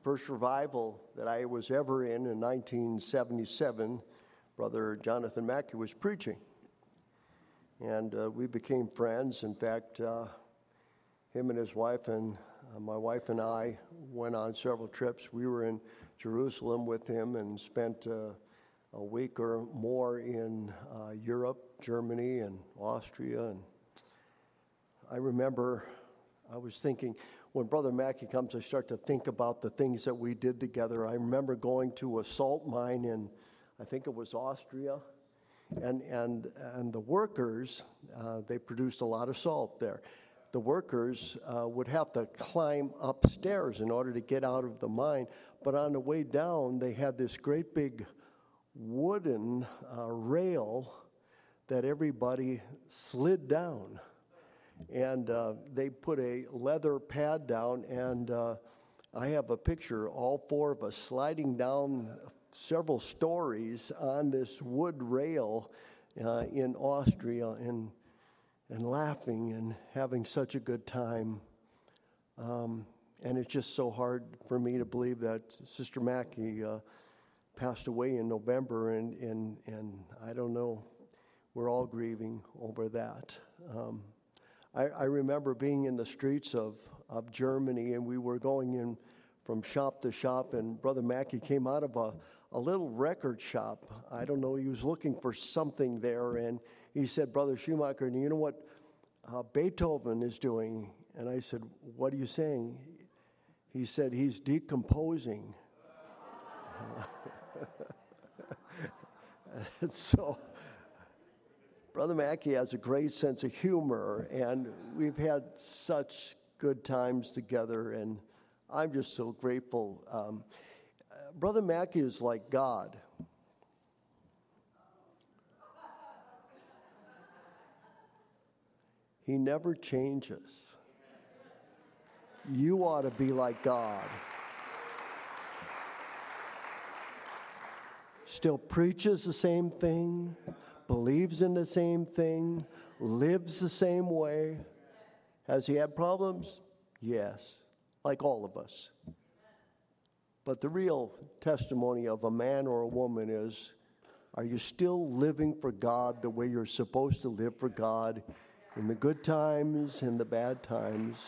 first revival that I was ever in 1977, Brother Jonathan Mackey was preaching. And we became friends. In fact, him and his wife and my wife and I went on several trips. We were in Jerusalem with him and spent a week or more in Europe, Germany, and Austria. And I remember I was thinking, when Brother Mackey comes, I start to think about the things that we did together. I remember going to a salt mine in, I think it was Austria, and the workers, they produced a lot of salt there. The workers would have to climb upstairs in order to get out of the mine, but on the way down, they had this great big wooden rail that everybody slid down. And they put a leather pad down, and I have a picture, all four of us sliding down several stories on this wood rail in Austria and laughing and having such a good time. And it's just so hard for me to believe that Sister Mackey passed away in November, and I don't know, we're all grieving over that. I remember being in the streets of Germany, and we were going in from shop to shop, and Brother Mackey came out of a little record shop. I don't know, he was looking for something there, and he said, "Brother Schumacher, do you know what Beethoven is doing?" And I said, "What are you saying?" He said, "He's decomposing." So Brother Mackey has a great sense of humor, and we've had such good times together, and I'm just so grateful. Brother Mackey is like God. He never changes. You ought to be like God. Still preaches the same thing, believes in the same thing, lives the same way. Has he had problems? Yes, like all of us. But the real testimony of a man or a woman is, are you still living for God the way you're supposed to live for God in the good times and the bad times?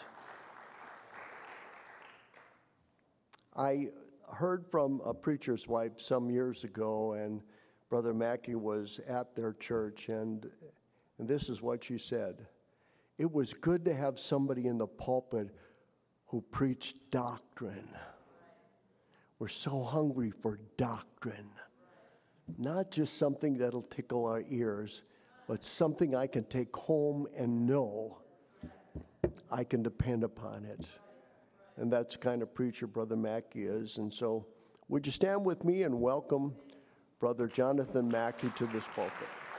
I heard from a preacher's wife some years ago, and Brother Mackey was at their church, and this is what she said. It was good to have somebody in the pulpit who preached doctrine. We're so hungry for doctrine. Not just something that'll tickle our ears, but something I can take home and know I can depend upon it. And that's the kind of preacher Brother Mackey is. And so would you stand with me and welcome Brother Jonathan Mackey to this pulpit.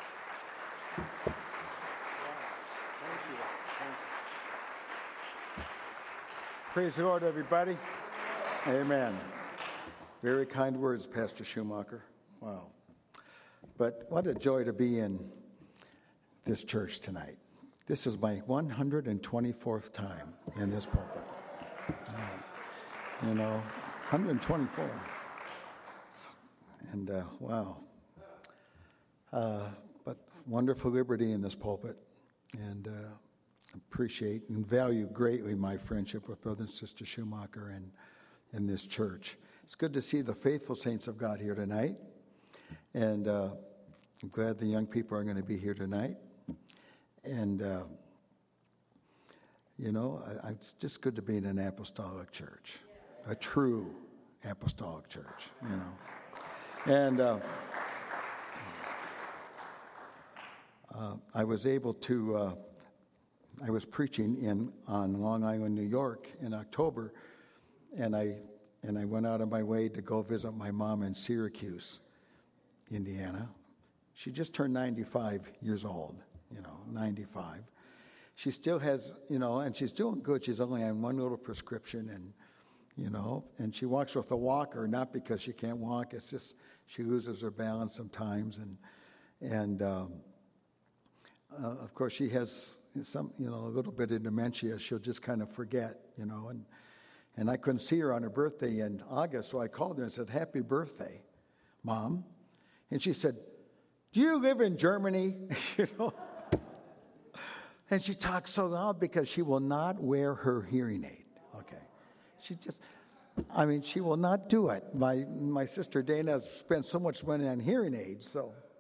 Praise the Lord, everybody. Amen. Very kind words, Pastor Schumacher. Wow. But what a joy to be in this church tonight. This is my 124th time in this pulpit. 124. And wow. But wonderful liberty in this pulpit. And appreciate and value greatly my friendship with Brother and Sister Schumacher and in this church. It's good to see the faithful saints of God here tonight. And I'm glad the young people are going to be here tonight. And, it's just good to be in an apostolic church, a true apostolic church, And I was able to, I was preaching on Long Island, New York in October, and I went out of my way to go visit my mom in Syracuse, Indiana. She just turned 95 years old, 95. She still has, and she's doing good. She's only on one little prescription, and she walks with a walker, not because she can't walk. It's just she loses her balance sometimes, and of course she has some, a little bit of dementia. She'll just kind of forget, And I couldn't see her on her birthday in August, so I called her and said, "Happy birthday, Mom." And she said, "Do you live in Germany?" You know? And she talks so loud because she will not wear her hearing aid. Okay. She will not do it. My sister Dana has spent so much money on hearing aids,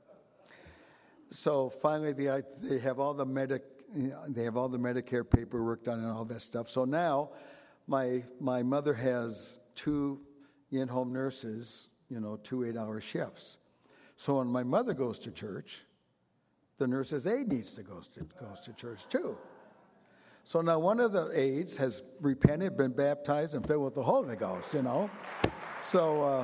so finally they have all the Medicare paperwork done and all that stuff. So now my mother has 2 in-home nurses, 2 8-hour shifts. So when my mother goes to church, the nurse's aide needs to goes to church too. So now one of the aides has repented, been baptized, and filled with the Holy Ghost, So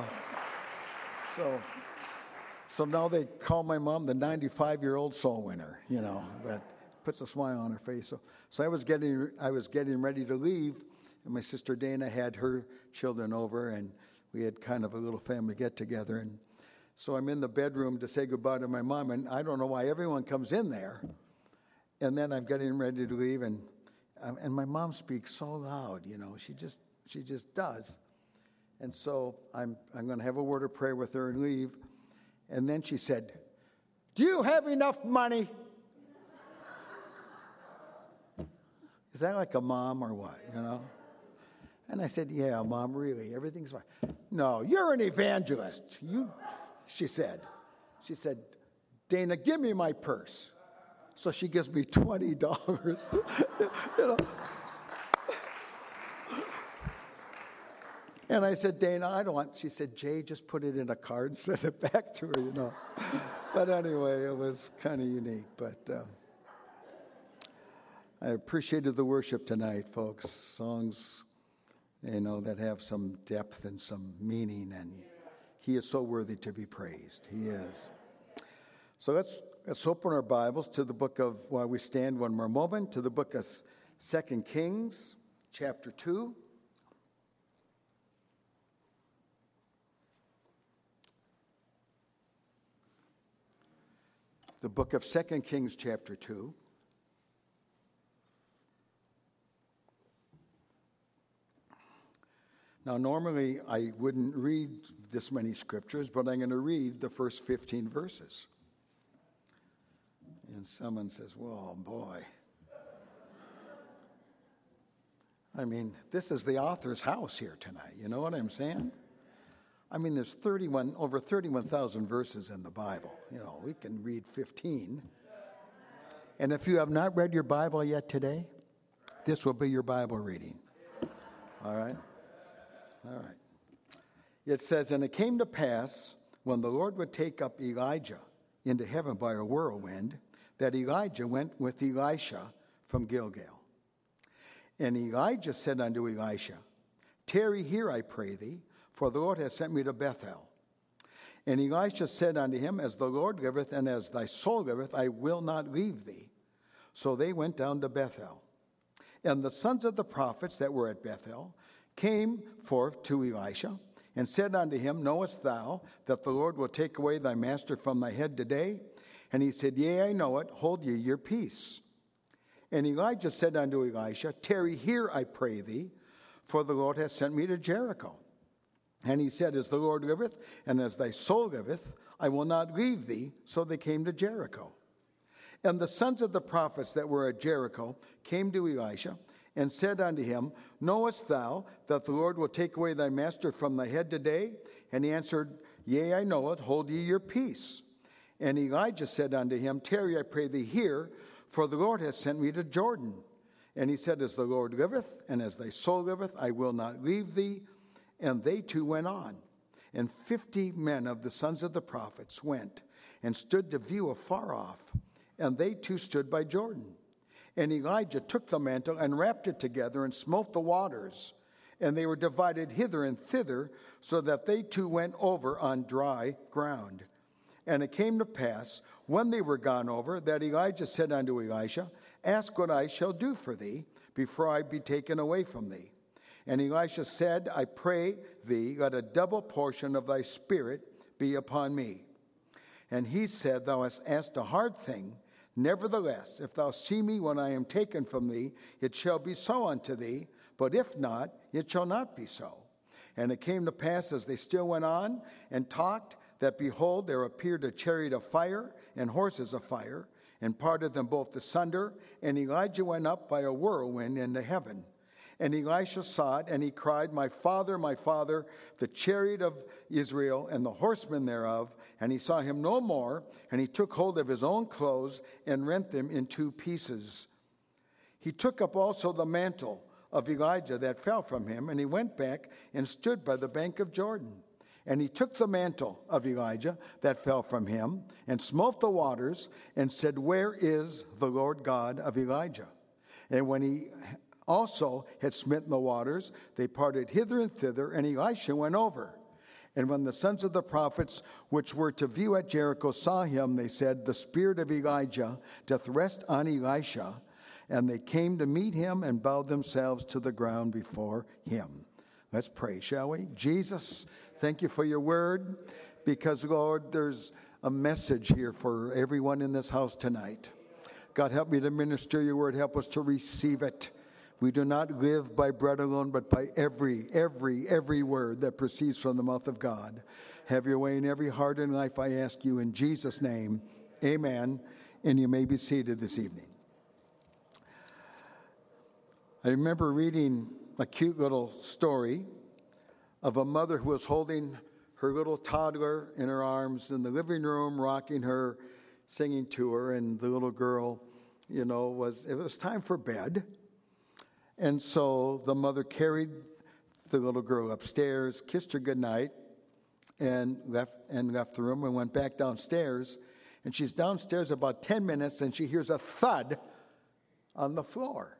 now they call my mom the 95-year-old soul winner, but puts a smile on her face. So I was getting ready to leave, and my sister Dana had her children over, and we had kind of a little family get-together. And so I'm in the bedroom to say goodbye to my mom, and I don't know why everyone comes in there. And then I'm getting ready to leave, and my mom speaks so loud, she just does. And so I'm going to have a word of prayer with her and leave. And then she said, "Do you have enough money?" Is that like a mom or what, And I said, "Yeah, Mom, really, everything's fine." "No, you're an evangelist." She said, "Dana, give me my purse." So she gives me $20, And I said, "Dana, I don't want." She said, "Jay, just put it in a card and send it back to her, But anyway, it was kind of unique. But I appreciated the worship tonight, folks. Songs, that have some depth and some meaning, and He is so worthy to be praised. He is. So let's open our Bibles to the book of, while we stand one more moment, to the book of 2 Kings, chapter 2. The book of 2 Kings, chapter 2. Now, normally I wouldn't read this many scriptures, but I'm going to read the first 15 verses. And someone says, "Well, boy." This is the author's house here tonight. You know what I'm saying? There's over 31,000 verses in the Bible. We can read 15. And if you have not read your Bible yet today, this will be your Bible reading. All right? All right. It says, "And it came to pass, when the Lord would take up Elijah into heaven by a whirlwind, that Elijah went with Elisha from Gilgal. And Elijah said unto Elisha, Tarry here, I pray thee, for the Lord has sent me to Bethel. And Elisha said unto him, As the Lord liveth, and as thy soul liveth, I will not leave thee. So they went down to Bethel. And the sons of the prophets that were at Bethel came forth to Elisha, and said unto him, Knowest thou that the Lord will take away thy master from thy head today? And he said, Yea, I know it. Hold ye your peace. And Elijah said unto Elisha, Tarry here, I pray thee, for the Lord hath sent me to Jericho. And he said, As the Lord liveth, and as thy soul liveth, I will not leave thee. So they came to Jericho. And the sons of the prophets that were at Jericho came to Elisha, and said unto him, Knowest thou that the Lord will take away thy master from thy head today? And he answered, Yea, I know it. Hold ye your peace. And Elijah said unto him, Tarry, I pray thee here, for the Lord hath sent me to Jordan. And he said, As the Lord liveth, and as thy soul liveth, I will not leave thee. And they two went on. And 50 men of the sons of the prophets went, and stood to view afar off. And they two stood by Jordan. And Elijah took the mantle, and wrapped it together, and smote the waters. And they were divided hither and thither, so that they two went over on dry ground. And it came to pass, when they were gone over, that Elijah said unto Elisha, Ask what I shall do for thee, before I be taken away from thee. And Elisha said, I pray thee, let a double portion of thy spirit be upon me. And he said, Thou hast asked a hard thing. Nevertheless, if thou see me when I am taken from thee, it shall be so unto thee. But if not, it shall not be so. And it came to pass, as they still went on and talked, that behold, there appeared a chariot of fire and horses of fire, and parted them both asunder. And Elijah went up by a whirlwind into heaven. And Elisha saw it, and he cried, my father, the chariot of Israel and the horsemen thereof. And he saw him no more, and he took hold of his own clothes and rent them in two pieces. He took up also the mantle of Elijah that fell from him, and he went back and stood by the bank of Jordan. And he took the mantle of Elijah that fell from him, and smote the waters, and said, where is the Lord God of Elijah? And when he also had smitten the waters, they parted hither and thither, and Elisha went over. And when the sons of the prophets which were to view at Jericho saw him, they said, the spirit of Elijah doth rest on Elisha. And they came to meet him and bowed themselves to the ground before him. Let's pray, shall we? Jesus, thank you for your word, because, Lord, there's a message here for everyone in this house tonight. God, help me to minister your word. Help us to receive it. We do not live by bread alone, but by every word that proceeds from the mouth of God. Have your way in every heart and life, I ask you in Jesus' name. Amen. And you may be seated this evening. I remember reading a cute little story of a mother who was holding her little toddler in her arms in the living room, rocking her, singing to her, and the little girl, it was time for bed. And so the mother carried the little girl upstairs, kissed her goodnight, and left the room and went back downstairs. And she's downstairs about 10 minutes, and she hears a thud on the floor,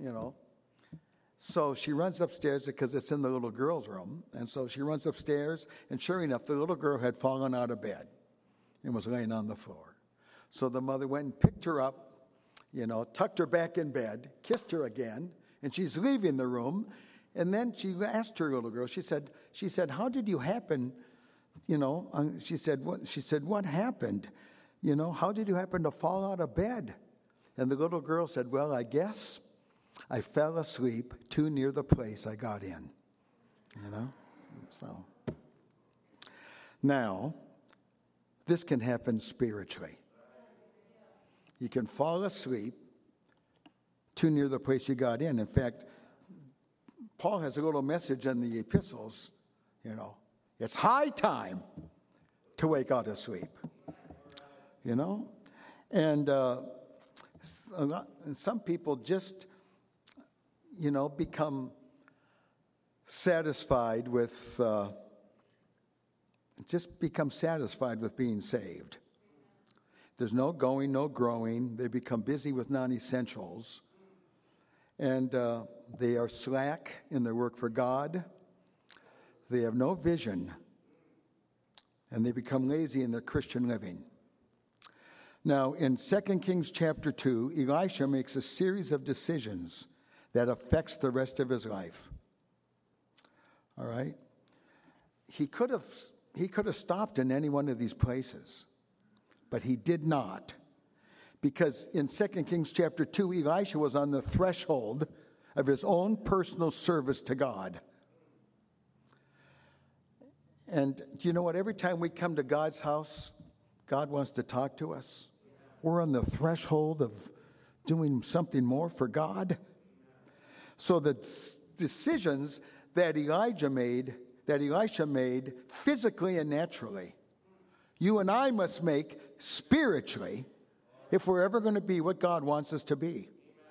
So she runs upstairs because it's in the little girl's room. And so she runs upstairs, and sure enough, the little girl had fallen out of bed and was laying on the floor. So the mother went and picked her up, tucked her back in bed, kissed her again, and she's leaving the room. And then she asked her little girl, she said, how did you happen? She said, what happened? How did you happen to fall out of bed? And the little girl said, well, I guess I fell asleep too near the place I got in. So now, this can happen spiritually. You can fall asleep too near the place you got in. In fact, Paul has a little message in the epistles, it's high time to wake out of sleep, And some people just, become satisfied with, being saved. There's no going, no growing. They become busy with non-essentials. And they are slack in their work for God. They have no vision. And they become lazy in their Christian living. Now, in 2 Kings chapter 2, Elisha makes a series of decisions that affects the rest of his life. All right? He could have stopped in any one of these places, but he did not. Because in 2 Kings chapter 2, Elisha was on the threshold of his own personal service to God. And do you know what? Every time we come to God's house, God wants to talk to us. We're on the threshold of doing something more for God. So the decisions that Elisha made physically and naturally, you and I must make spiritually if we're ever going to be what God wants us to be.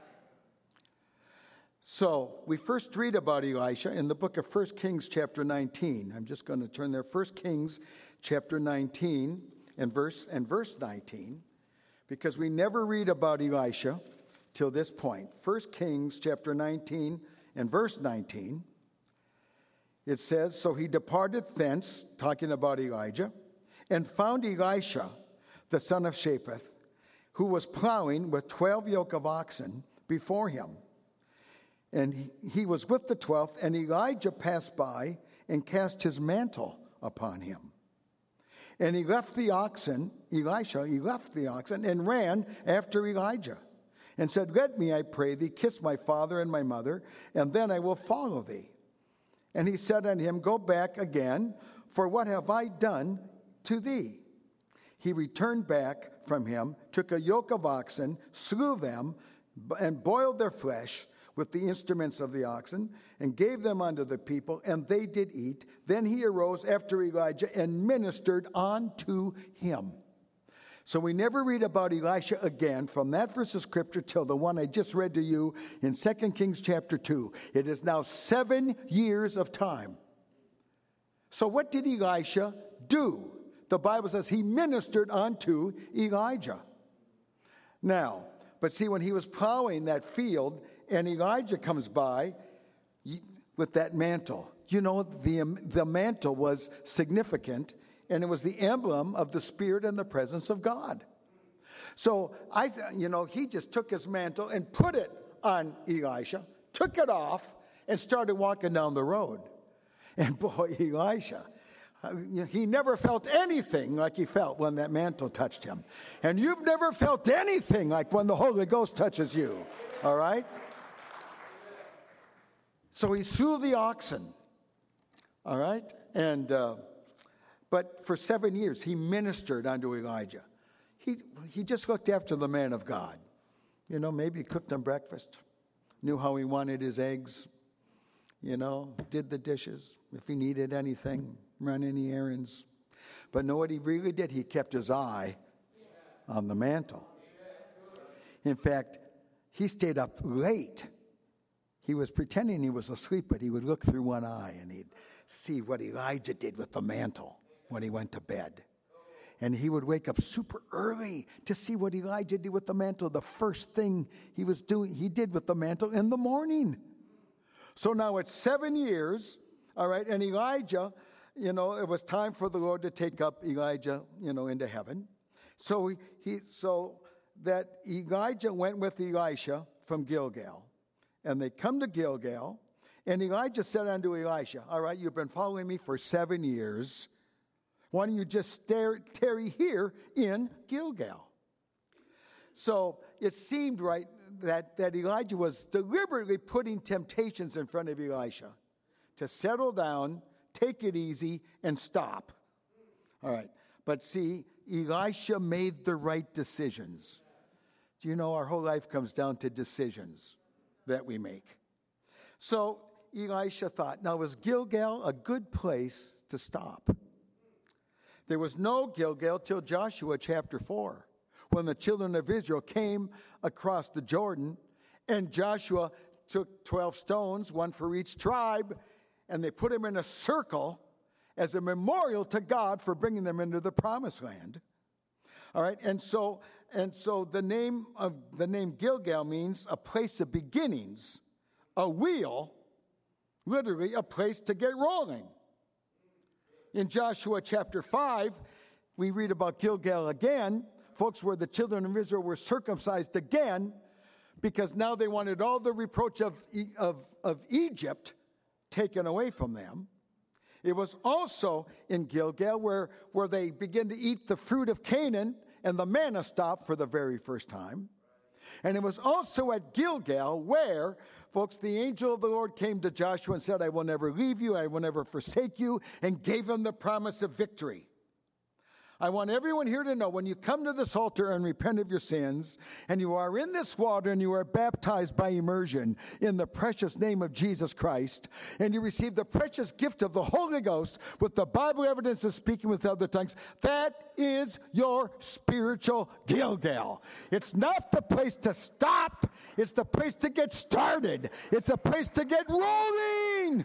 So we first read about Elisha in the book of 1 Kings chapter 19. I'm just going to turn there. 1 Kings chapter 19 and verse 19, because we never read about Elisha till this point. 1 Kings chapter 19 and verse 19. It says, so he departed thence, talking about Elijah, and found Elisha, the son of Shaphat, who was plowing with 12 yoke of oxen before him. And he was with the 12th, and Elijah passed by and cast his mantle upon him. And he left the oxen, Elisha, and ran after Elijah. and said, let me, I pray thee, kiss my father and my mother, and then I will follow thee. And he said unto him, go back again, for what have I done to thee? He returned back from him, took a yoke of oxen, slew them, and boiled their flesh with the instruments of the oxen, and gave them unto the people, and they did eat. Then he arose after Elijah and ministered unto him. So we never read about Elisha again from that verse of Scripture till the one I just read to you in 2 Kings chapter 2. It is now 7 years of time. So what did Elisha do? The Bible says he ministered unto Elijah. Now, but see, when he was plowing that field and Elijah comes by with that mantle, you know, the mantle was significant, and it was the emblem of the Spirit and the presence of God. So, he just took his mantle and put it on Elisha, took it off, and started walking down the road. And boy, Elisha, he never felt anything like he felt when that mantle touched him. And you've never felt anything like when the Holy Ghost touches you. All right? So he slew the oxen. All right? And but for 7 years he ministered unto Elijah. He just looked after the man of God. You know, maybe cooked him breakfast, knew how he wanted his eggs, did the dishes, if he needed anything, run any errands. But know what he really did? He kept his eye on the mantle. In fact, he stayed up late. He was pretending he was asleep, but he would look through one eye and he'd see what Elijah did with the mantle when he went to bed. And he would wake up super early to see what Elijah did with the mantle. The first thing he did with the mantle in the morning. So now it's 7 years, all right, and Elijah, it was time for the Lord to take up Elijah, into heaven. So that Elijah went with Elisha from Gilgal, and they come to Gilgal, and Elijah said unto Elisha, all right, you've been following me for 7 years. Why don't you just tarry here in Gilgal? So it seemed right that Elijah was deliberately putting temptations in front of Elisha to settle down, take it easy, and stop. All right. But see, Elisha made the right decisions. Do you know our whole life comes down to decisions that we make? So Elisha thought, now is Gilgal a good place to stop? There was no Gilgal till Joshua chapter 4, when the children of Israel came across the Jordan, and Joshua took 12 stones, one for each tribe, and they put them in a circle as a memorial to God for bringing them into the promised land. All right, and so the name Gilgal means a place of beginnings, a wheel, literally a place to get rolling. In Joshua chapter 5, we read about Gilgal again, folks, where the children of Israel were circumcised again, because now they wanted all the reproach of Egypt taken away from them. It was also in Gilgal where they begin to eat the fruit of Canaan, and the manna stopped for the very first time. And it was also at Gilgal where, folks, the angel of the Lord came to Joshua and said, I will never leave you, I will never forsake you, and gave him the promise of victory. I want everyone here to know, when you come to this altar and repent of your sins, and you are in this water and you are baptized by immersion in the precious name of Jesus Christ, and you receive the precious gift of the Holy Ghost with the Bible evidence of speaking with other tongues, that is your spiritual Gilgal. It's not the place to stop. It's the place to get started. It's a place to get rolling.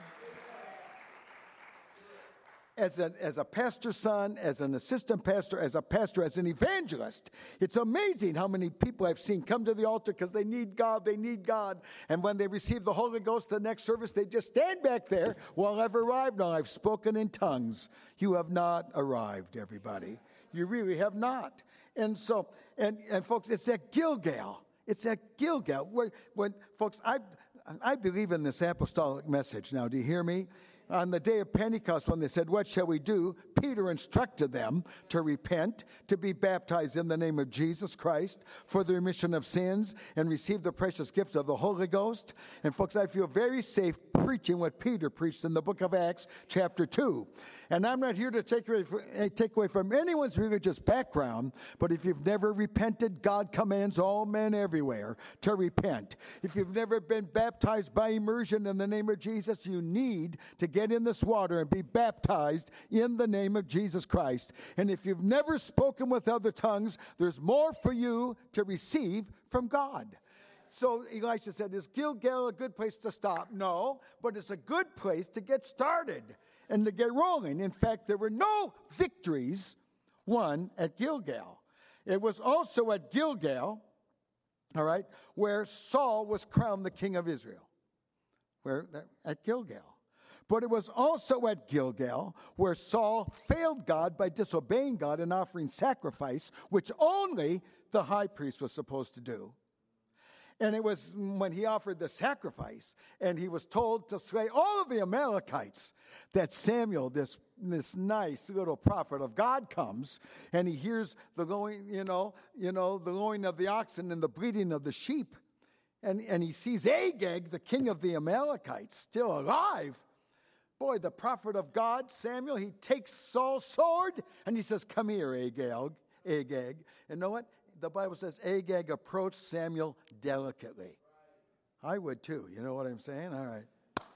As a pastor's son, as an assistant pastor, as a pastor, as an evangelist, it's amazing how many people I've seen come to the altar because they need God. And when they receive the Holy Ghost, the next service, they just stand back there. Well, I've arrived now. I've spoken in tongues. You have not arrived, everybody. You really have not. And so, and folks, it's at Gilgal. It's at Gilgal. When folks, I believe in this apostolic message. Now, do you hear me? On the day of Pentecost, when they said, "What shall we do?" Peter instructed them to repent, to be baptized in the name of Jesus Christ for the remission of sins, and receive the precious gift of the Holy Ghost. And folks, I feel very safe preaching what Peter preached in the book of Acts, chapter 2. And I'm not here to take away from anyone's religious background, but if you've never repented, God commands all men everywhere to repent. If you've never been baptized by immersion in the name of Jesus, you need to get in this water and be baptized in the name of Jesus Christ. And if you've never spoken with other tongues, there's more for you to receive from God. So Elisha said, "Is Gilgal a good place to stop?" No, but it's a good place to get started and to get rolling. In fact, there were no victories won at Gilgal. It was also at Gilgal, all right, where Saul was crowned the king of Israel. At Gilgal. But it was also at Gilgal where Saul failed God by disobeying God and offering sacrifice, which only the high priest was supposed to do. And it was when he offered the sacrifice and he was told to slay all of the Amalekites that Samuel, this nice little prophet of God, comes and he hears the lowing, the lowing of the oxen and the bleating of the sheep. And he sees Agag, the king of the Amalekites, still alive. Boy, the prophet of God, Samuel, he takes Saul's sword and he says, "Come here, Agag. And you know what? The Bible says Agag approached Samuel delicately. I would too. You know what I'm saying? All right.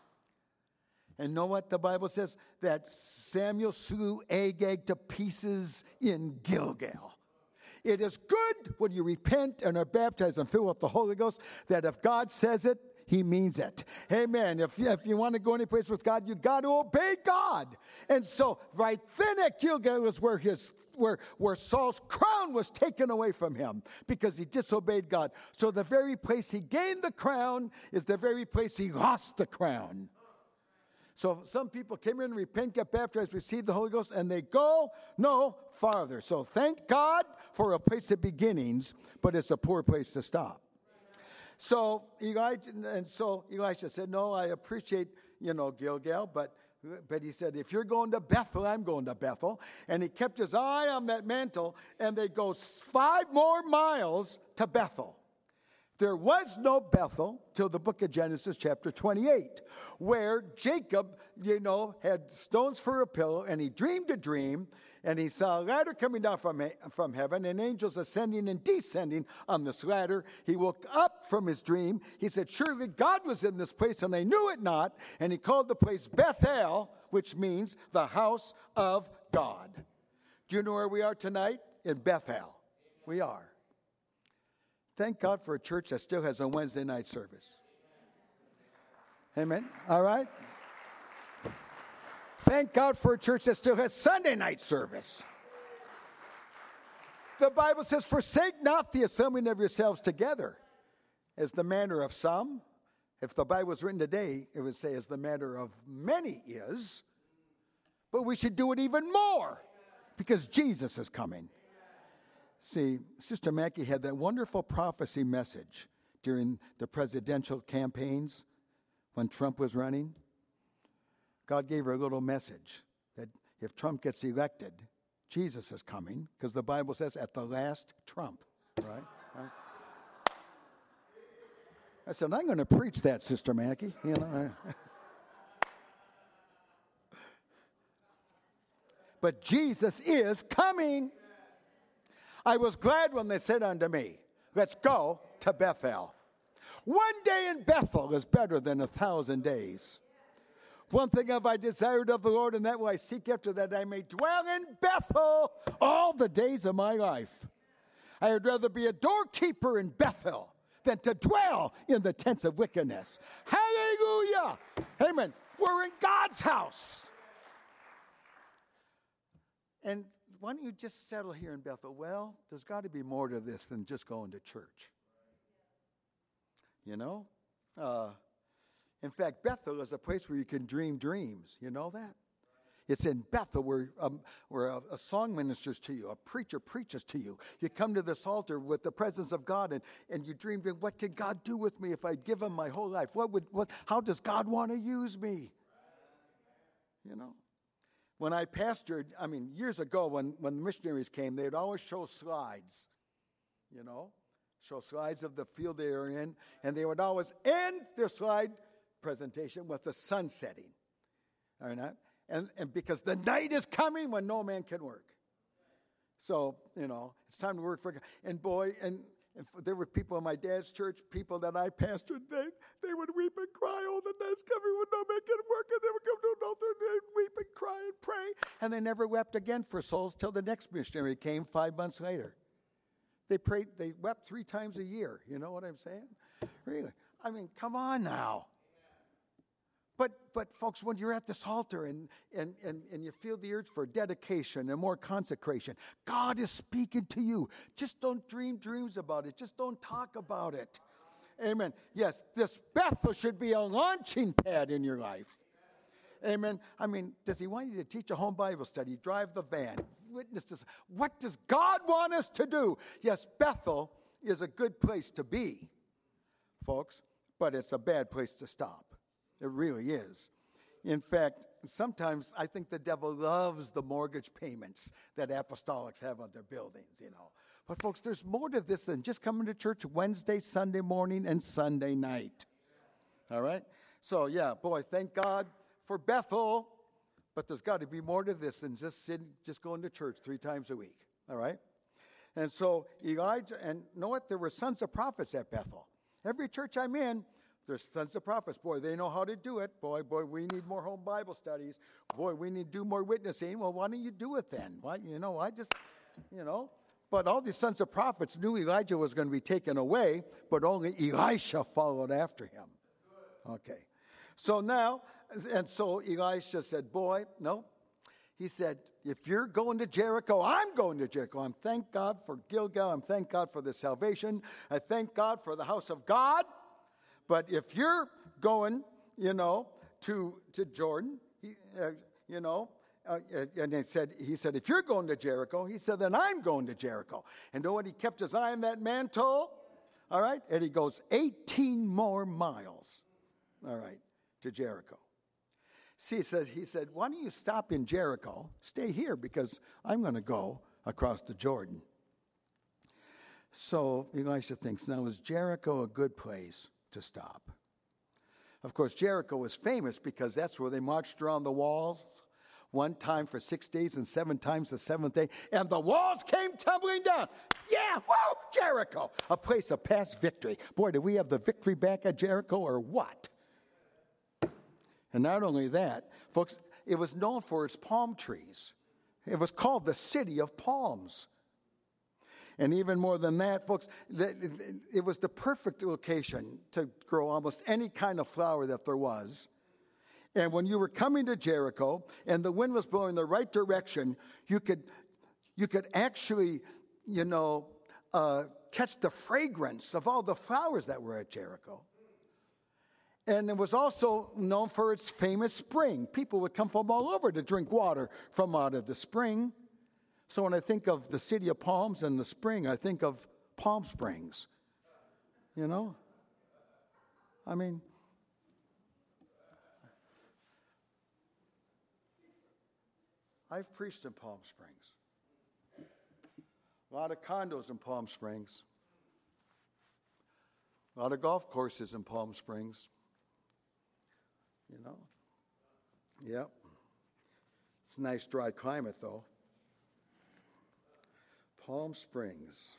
And know what the Bible says? That Samuel slew Agag to pieces in Gilgal. It is good when you repent and are baptized and filled with the Holy Ghost that if God says it, He means it. Amen. If you want to go any place with God, you got to obey God. And so right then at Gilgal was where Saul's crown was taken away from him because he disobeyed God. So the very place he gained the crown is the very place he lost the crown. So some people came in, repent, get baptized, receive the Holy Ghost, and they go no farther. So thank God for a place of beginnings, but it's a poor place to stop. So Elisha said, "No, I appreciate, Gilgal, but he said, if you're going to Bethel, I'm going to Bethel." And he kept his eye on that mantle, and they go 5 more miles to Bethel. There was no Bethel till the book of Genesis chapter 28, where Jacob, had stones for a pillow, and he dreamed a dream, and he saw a ladder coming down from heaven, and angels ascending and descending on this ladder. He woke up from his dream. He said, "Surely God was in this place, and I knew it not." And he called the place Bethel, which means the house of God. Do you know where we are tonight? In Bethel. We are. Thank God for a church that still has a Wednesday night service. Amen. All right. Thank God for a church that still has Sunday night service. The Bible says, "Forsake not the assembling of yourselves together, as the manner of some." If the Bible was written today, it would say, "as the manner of many is." But we should do it even more because Jesus is coming. See, Sister Mackie had that wonderful prophecy message during the presidential campaigns when Trump was running. God gave her a little message that if Trump gets elected, Jesus is coming, because the Bible says at the last trump, right? I said, "I'm going to preach that, Sister Mackie." But Jesus is coming. I was glad when they said unto me, "Let's go to Bethel." One day in Bethel is better than 1,000 days. One thing have I desired of the Lord, and that will I seek after, that I may dwell in Bethel all the days of my life. I would rather be a doorkeeper in Bethel than to dwell in the tents of wickedness. Hallelujah. Amen. We're in God's house. And why don't you just settle here in Bethel? Well, there's got to be more to this than just going to church. In fact, Bethel is a place where you can dream dreams. You know that? It's in Bethel where a song ministers to you, a preacher preaches to you. You come to this altar with the presence of God, and you dream, what can God do with me if I give him my whole life? How does God want to use me? you know. When I pastored, years ago when the missionaries came, they'd always show slides, show slides of the field they were in, and they would always end their slide presentation with the sun setting. All right? And because the night is coming when no man can work. So, it's time to work for God. And boy, and there were people in my dad's church, people that I pastored, they would weep and cry, oh, the night's coming when no man can work, and they would come to an altar and they'd weep and cry and pray. And they never wept again for souls till the next missionary came 5 months later. They wept 3 times a year. You know what I'm saying? Really? Come on now. But folks, when you're at this altar and you feel the urge for dedication and more consecration, God is speaking to you. Just don't dream dreams about it. Just don't talk about it. Amen. Yes, this Bethel should be a launching pad in your life. Amen. Does he want you to teach a home Bible study, drive the van, witnesses? What does God want us to do? Yes, Bethel is a good place to be, folks, but it's a bad place to stop. It really is. In fact, sometimes I think the devil loves the mortgage payments that apostolics have on their buildings, But folks, there's more to this than just coming to church Wednesday, Sunday morning, and Sunday night. All right? So, yeah, boy, thank God for Bethel, but there's got to be more to this than just going to church 3 times a week. All right? And so Elijah, and know what? There were sons of prophets at Bethel. Every church I'm in, there's sons of prophets. Boy, they know how to do it. Boy, we need more home Bible studies. Boy, we need to do more witnessing. Well, why don't you do it then? Why, But all these sons of prophets knew Elijah was going to be taken away, but only Elisha followed after him. Okay. So now, and so Elisha said, boy, no. He said, if you're going to Jericho, I'm going to Jericho. I'm thank God for Gilgal. I'm thank God for the salvation. I thank God for the house of God. But if you're going, to Jordan, and he said, if you're going to Jericho, he said, then I'm going to Jericho. And know what? He kept his eye on that mantle. All right. And he goes 18 more miles. All right. To Jericho. See, he said, why don't you stop in Jericho? Stay here because I'm going to go across the Jordan. So Elisha thinks, now is Jericho a good place to stop? Of course, Jericho was famous because that's where they marched around the walls 1 time for 6 days and 7 times the 7th day, and the walls came tumbling down. Yeah, whoa, Jericho, a place of past victory. Boy, do we have the victory back at Jericho or what? And not only that, folks, it was known for its palm trees. It was called the city of palms. And even more than that, folks, it was the perfect location to grow almost any kind of flower that there was. And when you were coming to Jericho and the wind was blowing the right direction, you could actually, catch the fragrance of all the flowers that were at Jericho. And it was also known for its famous spring. People would come from all over to drink water from out of the spring. So when I think of the city of palms and the spring, I think of Palm Springs. I've preached in Palm Springs. A lot of condos in Palm Springs. A lot of golf courses in Palm Springs. Yep. It's a nice dry climate, though. Palm Springs.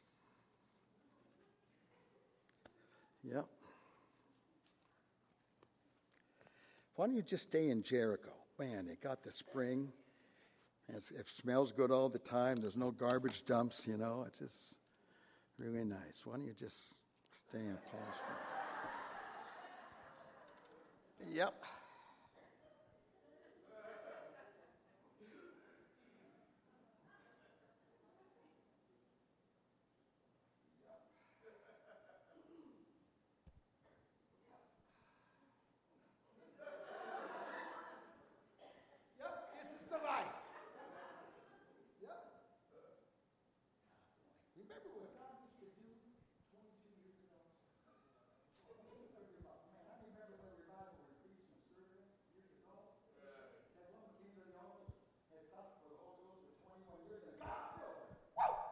Yep. Why don't you just stay in Jericho? Man, they got the spring. It smells good all the time. There's no garbage dumps, It's just really nice. Why don't you just stay in Palm Springs? Yep.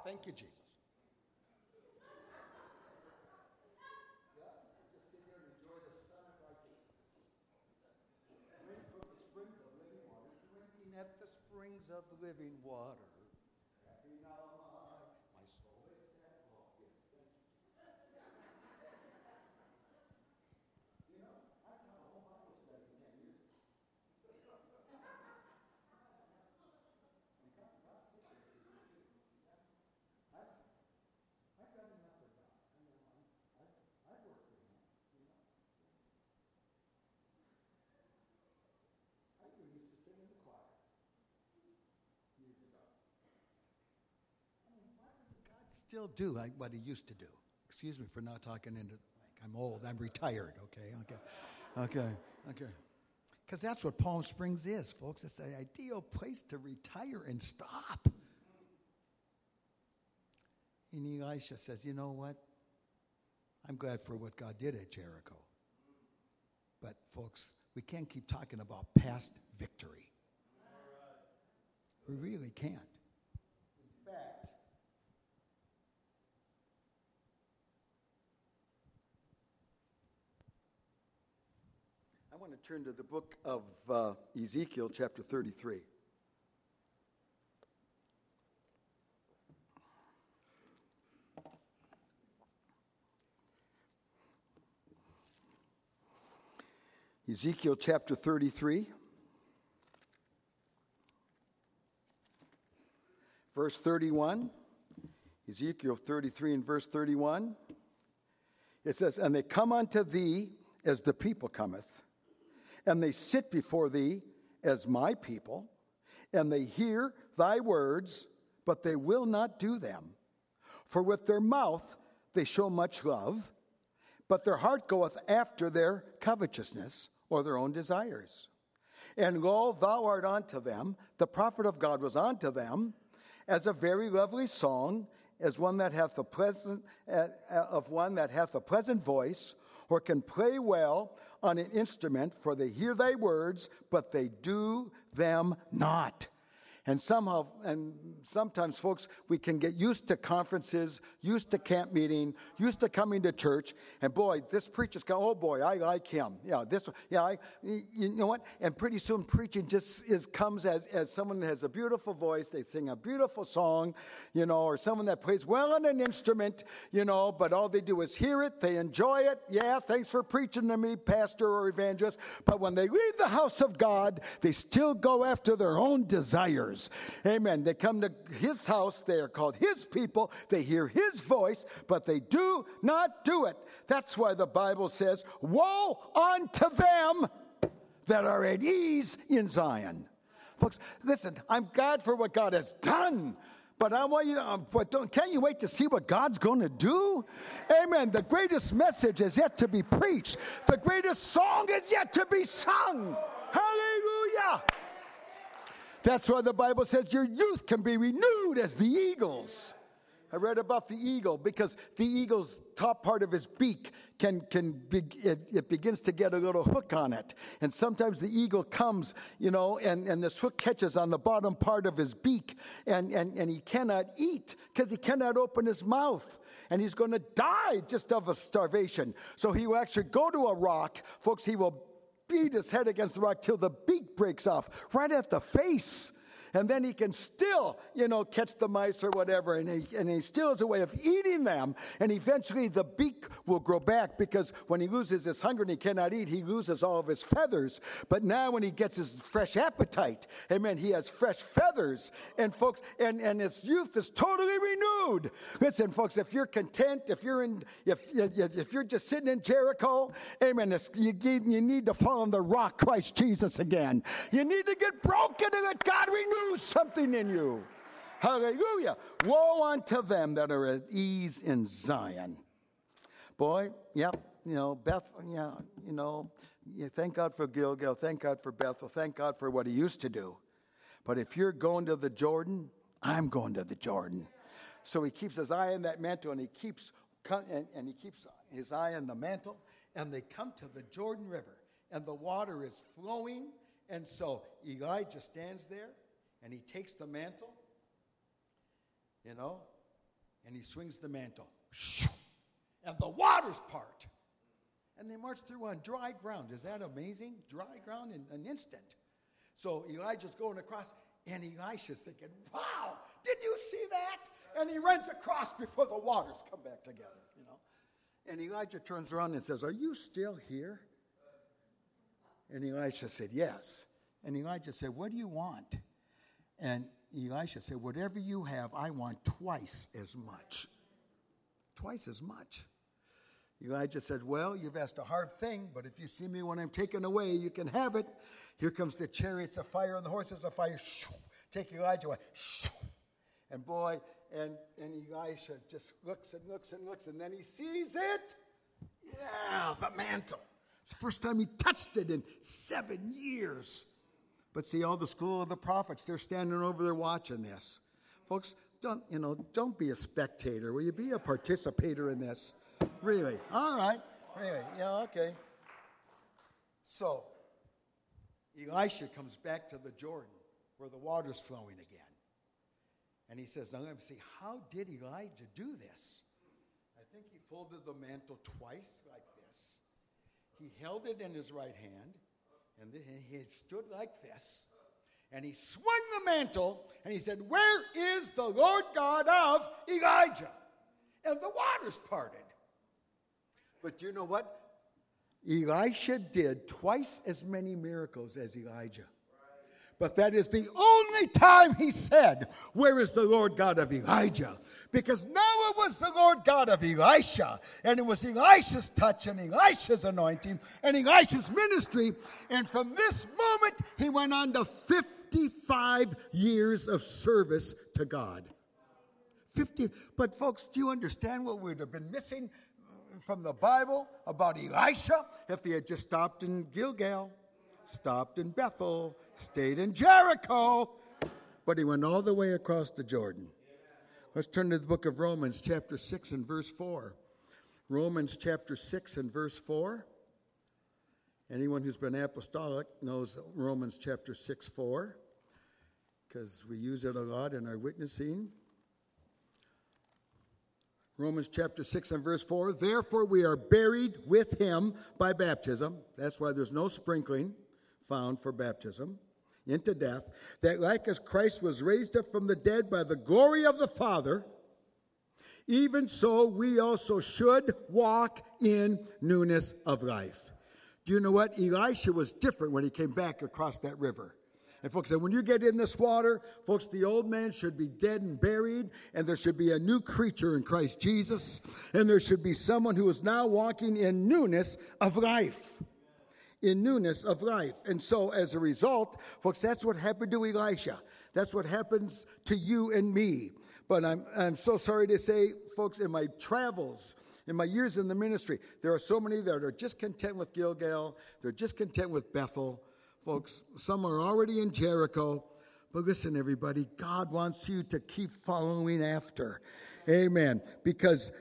Thank you, Jesus. At the springs of living water. Happy now my soul is set. You know, I taught a whole Bible study 10 years ago. I've got enough of God. I've worked with him. You know. I even used to sing in the choir. Years ago. I mean, why doesn't God still do like what he used to do? Excuse me for not talking into the mic. I'm old. I'm retired. Okay. Because that's what Palm Springs is, folks. It's the ideal place to retire and stop. And Elisha says, you know what? I'm glad for what God did at Jericho. But, folks, we can't keep talking about past victory. We really can't. In fact, I want to turn to the book of Ezekiel, chapter 33. Ezekiel chapter 33, verse 31. Ezekiel 33 and verse 31. It says, and they come unto thee as the people cometh, and they sit before thee as my people, and they hear thy words, but they will not do them. For with their mouth they show much love, but their heart goeth after their covetousness, or their own desires. And lo, thou art unto them, the prophet of God was unto them, as a very lovely song, as one that hath a pleasant voice, or can play well on an instrument, for they hear thy words, but they do them not. And sometimes, folks, we can get used to conferences, used to camp meeting, used to coming to church. And boy, this preacher's going, oh boy, I like him. You know what? And pretty soon preaching just comes as someone that has a beautiful voice. They sing a beautiful song, or someone that plays well on an instrument, but all they do is hear it. They enjoy it. Yeah, thanks for preaching to me, pastor or evangelist. But when they leave the house of God, they still go after their own desires. Amen. They come to his house. They are called his people. They hear his voice, but they do not do it. That's why the Bible says, woe unto them that are at ease in Zion. Folks, listen, I'm glad for what God has done. But I want you to, can't you wait to see what God's going to do? Amen. The greatest message is yet to be preached. The greatest song is yet to be sung. Hallelujah. That's why the Bible says your youth can be renewed as the eagles. I read about the eagle because the eagle's top part of his beak it begins to get a little hook on it. And sometimes the eagle comes, and this hook catches on the bottom part of his beak. And he cannot eat because he cannot open his mouth. And he's going to die just of a starvation. So he will actually go to a rock. Folks, he will beat his head against the rock till the beak breaks off right at the face. And then he can still, catch the mice or whatever, and he still has a way of eating them. And eventually the beak will grow back because when he loses his hunger and he cannot eat, he loses all of his feathers. But now when he gets his fresh appetite, amen, he has fresh feathers. And folks, and his youth is totally renewed. Listen, folks, if you're content, if you're just sitting in Jericho, amen, you need to fall on the rock, Christ Jesus, again. You need to get broken and let God renew something in you. Hallelujah. Woe unto them that are at ease in Zion. Boy, yep, Beth, thank God for Gilgal, thank God for Bethel, thank God for what he used to do. But if you're going to the Jordan, I'm going to the Jordan. So he keeps his eye on that mantle, and he keeps his eye on the mantle, and they come to the Jordan River, and the water is flowing, and so Elijah stands there, and he takes the mantle, and he swings the mantle. And the waters part. And they march through on dry ground. Is that amazing? Dry ground in an instant. So Elijah's going across, and Elisha's thinking, wow, did you see that? And he runs across before the waters come back together, you know. And Elijah turns around and says, are you still here? And Elisha said, yes. And Elijah said, what do you want? And Elisha said, whatever you have, I want twice as much. Twice as much. Elijah said, well, you've asked a hard thing, but if you see me when I'm taken away, you can have it. Here comes the chariots of fire and the horses of fire. Take Elijah away. And boy, and Elisha just looks and looks and looks, and then he sees it. Yeah, the mantle. It's the first time he touched it in 7 years. But see, all the school of the prophets, they're standing over there watching this. Folks, don't be a spectator. Will you be a participator in this? Really? All right. Really? Yeah, okay. So, Elisha comes back to the Jordan where the water's flowing again. And he says, now let me see, how did Elijah do this? I think he folded the mantle twice like this. He held it in his right hand, and then he stood like this. And he swung the mantle, and he said, where is the Lord God of Elijah? And the waters parted. But do you know what? Elisha did twice as many miracles as Elijah. But that is the only time he said, where is the Lord God of Elijah? Because now it was the Lord God of Elisha. And it was Elisha's touch and Elisha's anointing and Elisha's ministry. And from this moment, he went on to 55 years of service to God. 50. But folks, do you understand what would have been missing from the Bible about Elisha if he had just stopped in Gilgal, stopped in Bethel, stayed in Jericho, but he went all the way across the Jordan? Let's turn to the book of Romans chapter 6 and verse 4. Romans chapter 6 and verse 4. Anyone who's been apostolic knows Romans chapter 6, 4, because we use it a lot in our witnessing. Romans chapter 6 and verse 4, therefore we are buried with him by baptism. That's why there's no sprinkling found for baptism into death, that like as Christ was raised up from the dead by the glory of the Father, even so we also should walk in newness of life. Do you know what? Elisha was different when he came back across that river. And folks said, when you get in this water, folks, the old man should be dead and buried, and there should be a new creature in Christ Jesus, and there should be someone who is now walking in newness of life. In newness of life. And so as a result, folks, that's what happened to Elisha. That's what happens to you and me. But I'm so sorry to say, folks, in my travels, in my years in the ministry, there are so many that are just content with Gilgal. They're just content with Bethel. Folks, some are already in Jericho. But listen, everybody, God wants you to keep following after. Amen. Because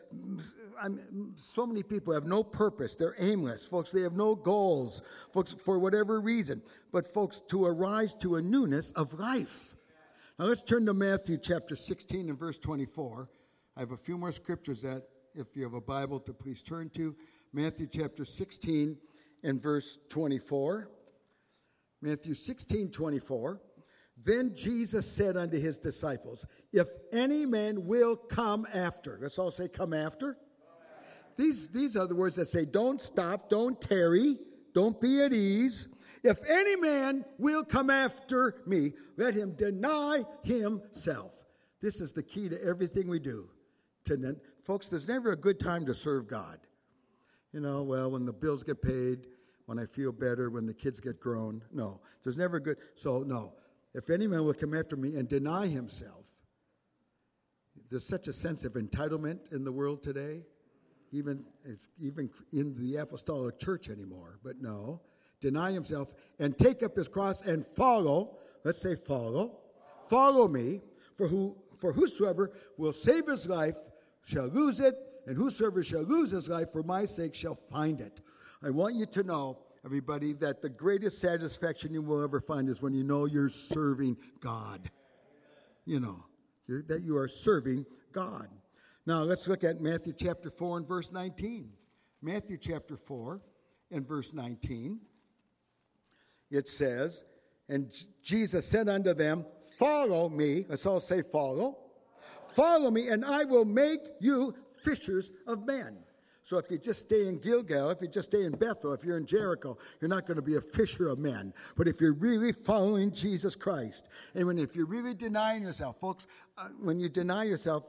so many people have no purpose. They're aimless. Folks, they have no goals. Folks, for whatever reason. But folks, to arise to a newness of life. Now let's turn to Matthew chapter 16 and verse 24. I have a few more scriptures that, if you have a Bible, to please turn to. Matthew chapter 16 and verse 24. Matthew 16, 24. Then Jesus said unto his disciples, if any man will come after. Let's all say, come after. These are the words that say, don't stop, don't tarry, don't be at ease. If any man will come after me, let him deny himself. This is the key to everything we do. Folks, there's never a good time to serve God. You know, well, when the bills get paid, when I feel better, when the kids get grown. No, there's never a good. So, no. If any man will come after me and deny himself, there's such a sense of entitlement in the world today. Even in the apostolic church anymore. But no, deny himself and take up his cross and follow. Let's say follow. Follow me. For whosoever will save his life shall lose it, and whosoever shall lose his life for my sake shall find it. I want you to know, everybody, that the greatest satisfaction you will ever find is when you know you're serving God. You know, that you are serving God. Now, let's look at Matthew chapter 4 and verse 19. Matthew chapter 4 and verse 19. It says, and Jesus said unto them, follow me. Let's all say follow. Follow me, and I will make you fishers of men. So if you just stay in Gilgal, if you just stay in Bethel, if you're in Jericho, you're not going to be a fisher of men. But if you're really following Jesus Christ, and if you're really denying yourself, folks, when you deny yourself,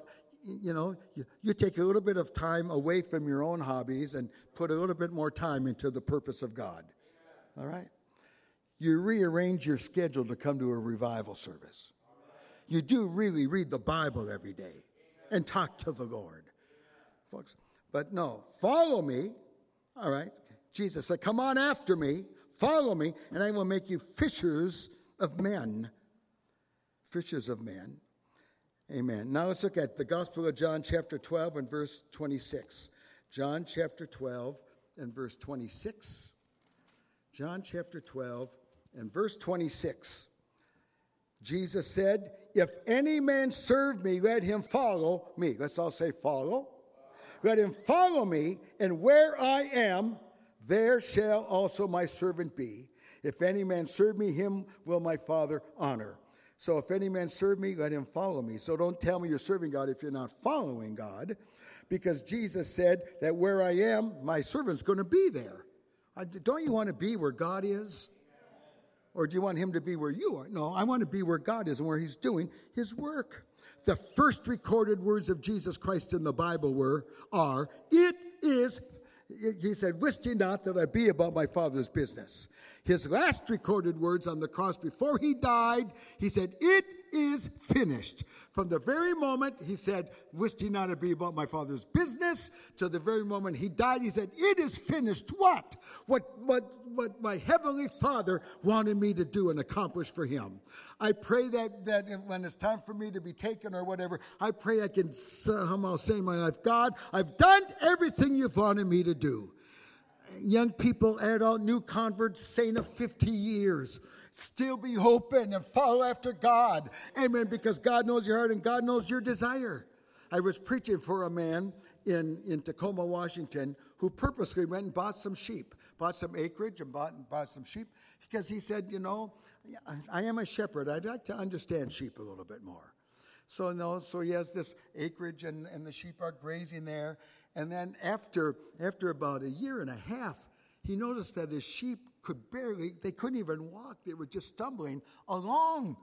you take a little bit of time away from your own hobbies and put a little bit more time into the purpose of God. All right? You rearrange your schedule to come to a revival service. You do really read the Bible every day and talk to the Lord. Folks, but no, follow me. All right? Jesus said, come on after me, follow me, and I will make you fishers of men. Fishers of men. Amen. Now let's look at the Gospel of John chapter 12 and verse 26. John chapter 12 and verse 26. John chapter 12 and verse 26. Jesus said, if any man serve me, let him follow me. Let's all say follow. Let him follow me, and where I am, there shall also my servant be. If any man serve me, him will my Father honor. So if any man serve me, let him follow me. So don't tell me you're serving God if you're not following God, because Jesus said that where I am, my servant's going to be there. Don't you want to be where God is? Or do you want him to be where you are? No, I want to be where God is and where he's doing his work. The first recorded words of Jesus Christ in the Bible are, it is, he said, wist ye not that I be about my Father's business. His last recorded words on the cross before he died, he said, it is finished. From the very moment he said, wist ye not I be about my Father's business, to the very moment he died, he said, it is finished. What my Heavenly Father wanted me to do and accomplish for him. I pray that when it's time for me to be taken or whatever, I pray I can somehow say in my life, God, I've done everything you've wanted me to do. Young people, adult, new converts, saint of 50 years, still be hoping and follow after God. Amen, because God knows your heart and God knows your desire. I was preaching for a man in Tacoma, Washington, who purposely went and bought some sheep, bought some acreage and bought some sheep, because he said, I am a shepherd. I'd like to understand sheep a little bit more. So he has this acreage and the sheep are grazing there. And then after about a year and a half, he noticed that his sheep they couldn't even walk. They were just stumbling along.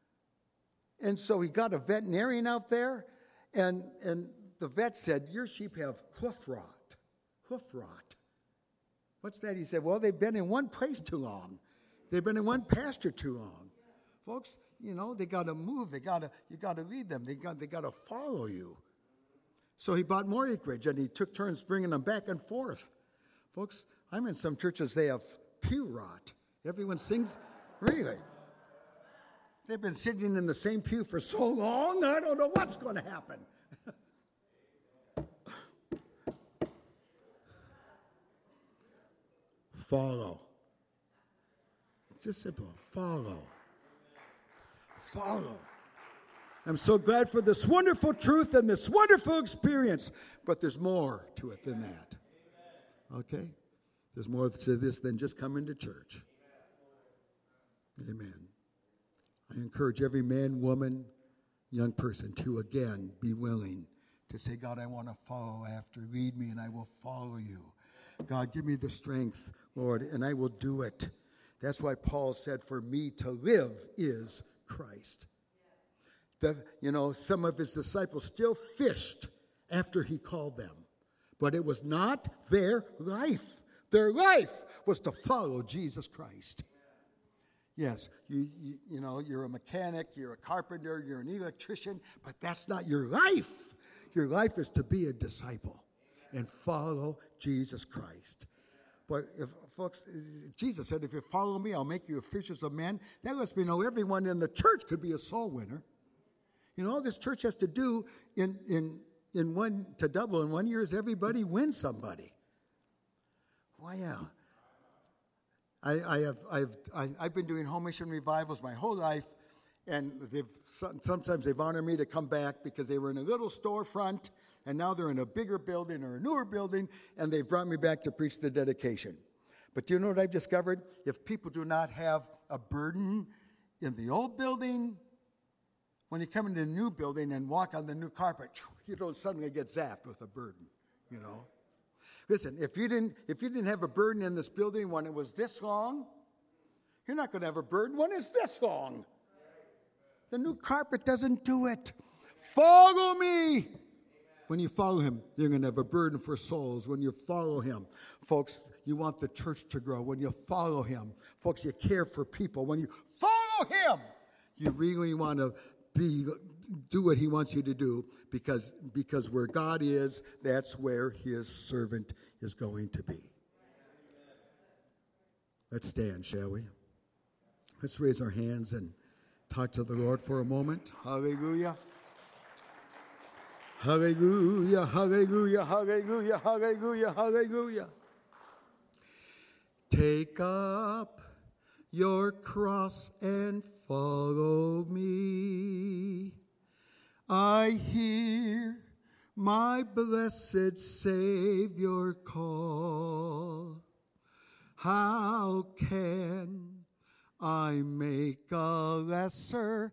And so he got a veterinarian out there, and the vet said, your sheep have hoof rot. Hoof rot. What's that? He said, well, they've been in one place too long. They've been in one pasture too long. Folks, they got to move. You got to lead them. They got to follow you. So he bought more acreage, and he took turns bringing them back and forth. Folks, I'm in some churches, they have pew rot. Everyone sings, really. They've been sitting in the same pew for so long, I don't know what's going to happen. Follow. It's just simple. Follow. Follow. I'm so glad for this wonderful truth and this wonderful experience, but there's more to it than that. Okay? There's more to this than just coming to church. Amen. I encourage every man, woman, young person to again be willing to say, God, I want to follow after. Lead me and I will follow you. God, give me the strength, Lord, and I will do it. That's why Paul said, for me to live is Christ. Some of his disciples still fished after he called them. But it was not their life. Their life was to follow Jesus Christ. Yes, you're a mechanic, you're a carpenter, you're an electrician, but that's not your life. Your life is to be a disciple and follow Jesus Christ. But folks, Jesus said, if you follow me, I'll make you fishers of men. That lets me know everyone in the church could be a soul winner. All this church has to do to double in 1 year is everybody win somebody. Well, yeah. I've been doing home mission revivals my whole life, And sometimes they've honored me to come back because they were in a little storefront, and now they're in a bigger building or a newer building, and they've brought me back to preach the dedication. But do you know what I've discovered? If people do not have a burden in the old building, when you come into the new building and walk on the new carpet, you don't suddenly get zapped with a burden, you know. Listen, if you didn't have a burden in this building when it was this long, you're not going to have a burden when it's this long. The new carpet doesn't do it. Follow me. When you follow him, you're going to have a burden for souls. When you follow him, folks, you want the church to grow. When you follow him, folks, you care for people. When you follow him, you really want to do what he wants you to do, because where God is, that's where his servant is going to be. Let's stand, shall we? Let's raise our hands and talk to the Lord for a moment. Hallelujah. Hallelujah, hallelujah, hallelujah, hallelujah, hallelujah. Take up your cross and follow me. I hear my blessed Savior call. How can I make a lesser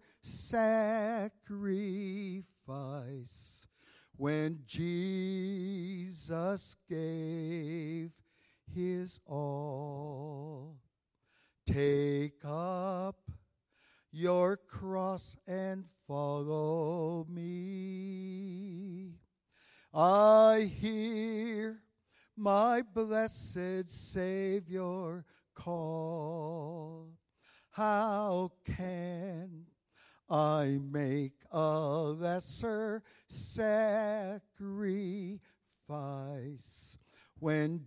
sacrifice when Jesus gave his all? Take up your cross and follow me. I hear my blessed Savior call. How can I make a lesser sacrifice when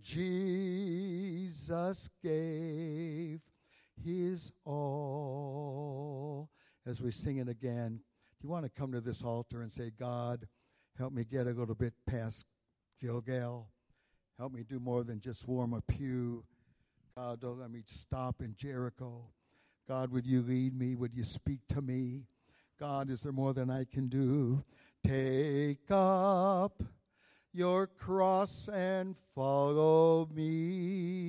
Jesus gave his all? As we sing it again, do you want to come to this altar and say, God, help me get a little bit past Gilgal. Help me do more than just warm a pew. God, don't let me stop in Jericho. God, would you lead me? Would you speak to me? God, is there more than I can do? Take up your cross and follow me.